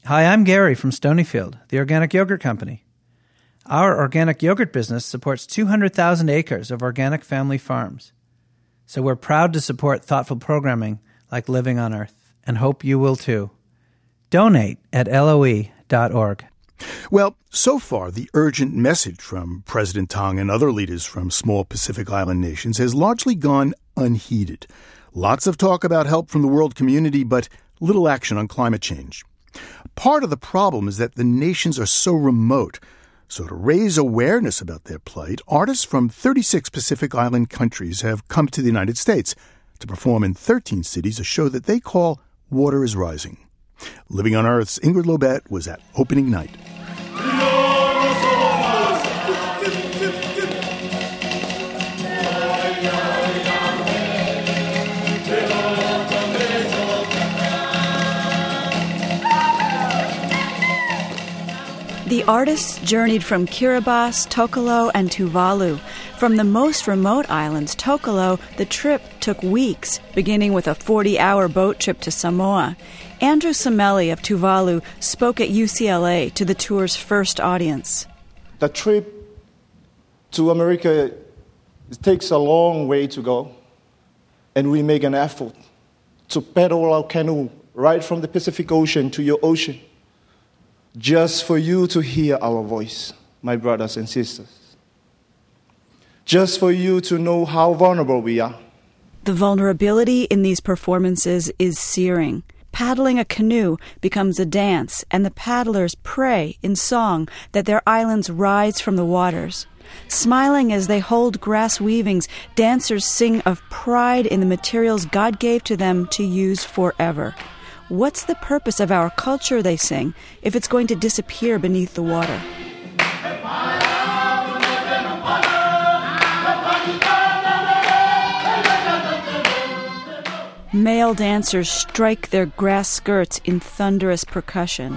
Hi, I'm Gary from Stonyfield, the organic yogurt company. Our organic yogurt business supports 200,000 acres of organic family farms. So we're proud to support thoughtful programming like Living on Earth, and hope you will too. Donate at LOE.org. Well, so far, the urgent message from President Tong and other leaders from small Pacific Island nations has largely gone unheeded. Lots of talk about help from the world community, but little action on climate change. Part of the problem is that the nations are so remote. So to raise awareness about their plight, artists from 36 Pacific Island countries have come to the United States to perform in 13 cities a show that they call Water is Rising. Living on Earth's Ingrid Lobet was at opening night. The artists journeyed from Kiribati, Tokelau, and Tuvalu. From the most remote islands, Tokelau, the trip took weeks, beginning with a 40-hour boat trip to Samoa. Andrew Samelli of Tuvalu spoke at UCLA to the tour's first audience. The trip to America, it takes a long way to go, and we make an effort to paddle our canoe right from the Pacific Ocean to your ocean, just for you to hear our voice, my brothers and sisters. Just for you to know how vulnerable we are. The vulnerability in these performances is searing. Paddling a canoe becomes a dance, and the paddlers pray in song that their islands rise from the waters. Smiling as they hold grass weavings, dancers sing of pride in the materials God gave to them to use forever. What's the purpose of our culture, they sing, if it's going to disappear beneath the water? Male dancers strike their grass skirts in thunderous percussion.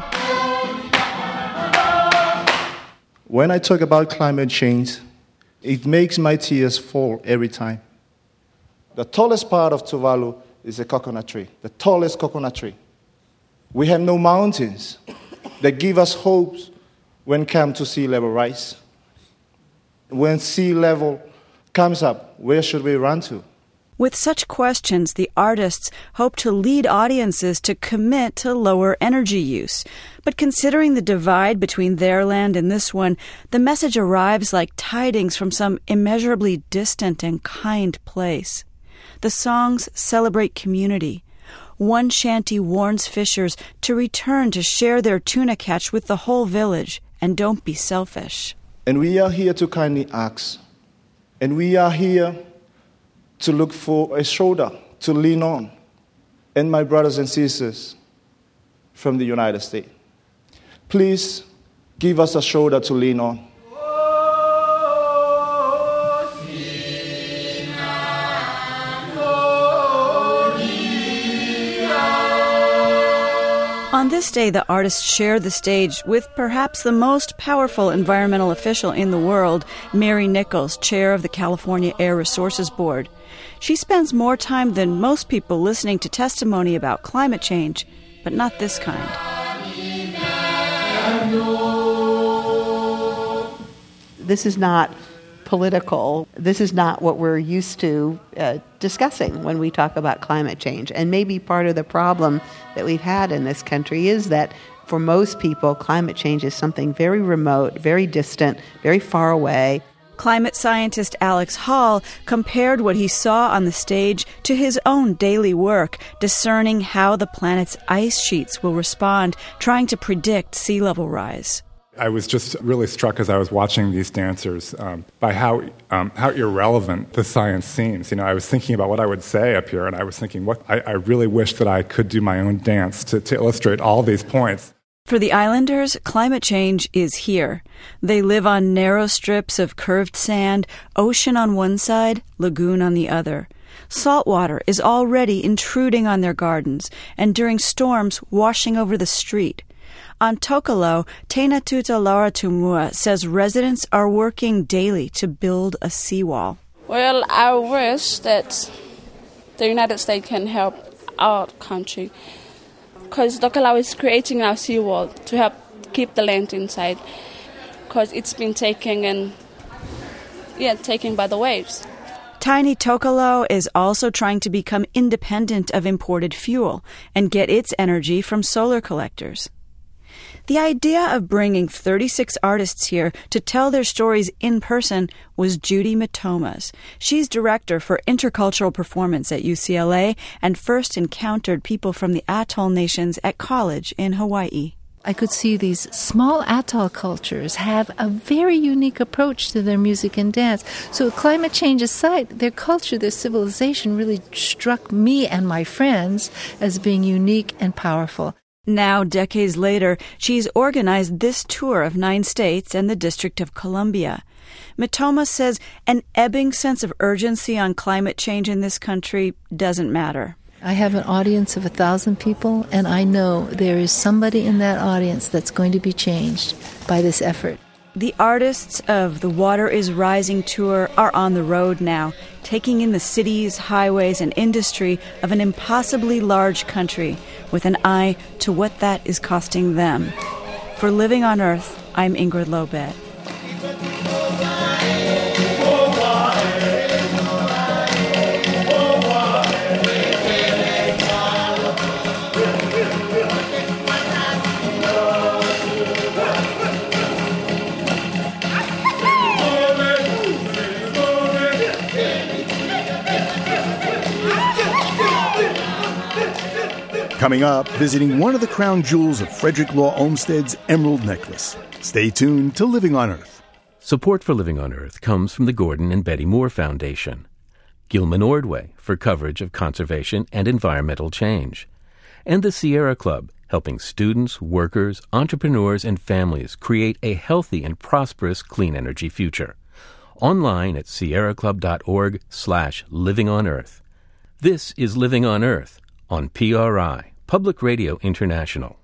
When I talk about climate change, it makes my tears fall every time. The tallest part of Tuvalu is a coconut tree, the tallest coconut tree. We have no mountains that give us hopes when come to sea level rise. When sea level comes up, where should we run to? With such questions, the artists hope to lead audiences to commit to lower energy use. But considering the divide between their land and this one, the message arrives like tidings from some immeasurably distant and kind place. The songs celebrate community. One shanty warns fishers to return to share their tuna catch with the whole village, and don't be selfish. And we are here to kindly ask. And we are here to look for a shoulder to lean on. And my brothers and sisters from the United States, please give us a shoulder to lean on. On this day, the artists share the stage with perhaps the most powerful environmental official in the world, Mary Nichols, chair of the California Air Resources Board. She spends more time than most people listening to testimony about climate change, but not this kind. This is not political. This is not what we're used to discussing when we talk about climate change. And maybe part of the problem that we've had in this country is that for most people, climate change is something very remote, very distant, very far away. Climate scientist Alex Hall compared what he saw on the stage to his own daily work, discerning how the planet's ice sheets will respond, trying to predict sea level rise. I was just really struck as I was watching these dancers by how irrelevant the science seems. You know, I was thinking about what I would say up here, and I was thinking, I really wish that I could do my own dance to illustrate all these points. For the islanders, climate change is here. They live on narrow strips of curved sand, ocean on one side, lagoon on the other. Salt water is already intruding on their gardens, and during storms, washing over the street. On Tokelau, Teina Tuta Lauratumua says residents are working daily to build a seawall. Well, I wish that the United States can help our country because Tokelau is creating our seawall to help keep the land inside, because it's been taken by the waves. Tiny Tokelau is also trying to become independent of imported fuel and get its energy from solar collectors. The idea of bringing 36 artists here to tell their stories in person was Judy Matoma's. She's director for intercultural performance at UCLA and first encountered people from the atoll nations at college in Hawaii. I could see these small atoll cultures have a very unique approach to their music and dance. So climate change aside, their culture, their civilization really struck me and my friends as being unique and powerful. Now, decades later, she's organized this tour of 9 states and the District of Columbia. Matoma says an ebbing sense of urgency on climate change in this country doesn't matter. I have an audience of 1,000 people, and I know there is somebody in that audience that's going to be changed by this effort. The artists of the Water is Rising tour are on the road now, taking in the cities, highways, and industry of an impossibly large country, with an eye to what that is costing them. For Living on Earth, I'm Ingrid Lobet. Coming up, visiting one of the crown jewels of Frederick Law Olmsted's Emerald Necklace. Stay tuned to Living on Earth. Support for Living on Earth comes from the Gordon and Betty Moore Foundation, Gilman Ordway for coverage of conservation and environmental change, and the Sierra Club, helping students, workers, entrepreneurs, and families create a healthy and prosperous clean energy future. Online at sierraclub.org/livingonearth. This is Living on Earth on PRI, Public Radio International.